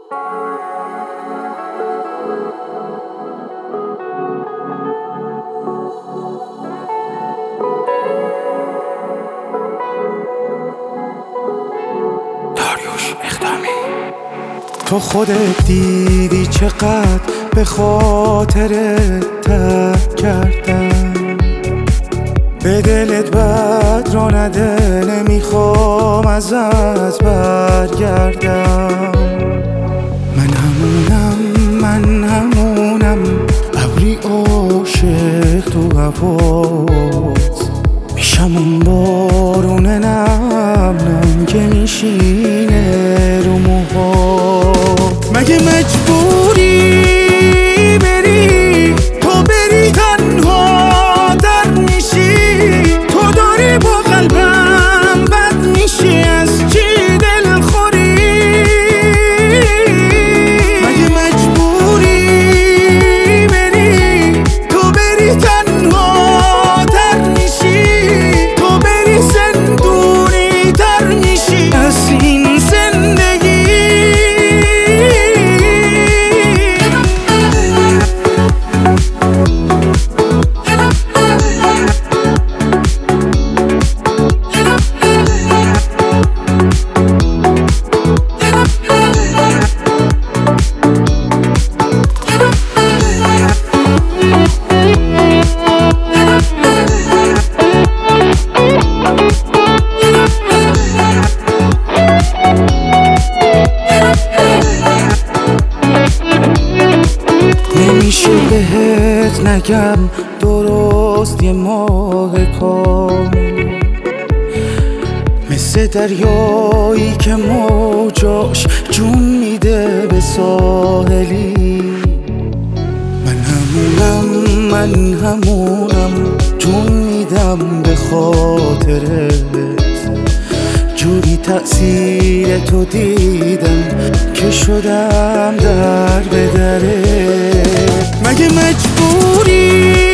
تو خودت دیدی چقدر به خاطر ترک کردم، به دلت بد را نده، نمیخوام ازت برگردم. من همونم ابری عاشق تو هوات، میشم اون بارون نم که میشینه رو موهات. مگه مجبوری بری تو بری تنها در میشی؟ تو داری با قلبم بد میشی، از چی دل خوری؟ مگه مجبوری بری تو بری تنها در میشی؟ تو بری زندونی تر میشی از این زندگی. نمیشه بهت نگم درست یه ماه کامل، مثل دریایی که موجاش جون میده به ساحلی. من همونم جون میدم به خاطرت، جوری تأثیر تو دیدم که شدم در به دره. مگه مجبوری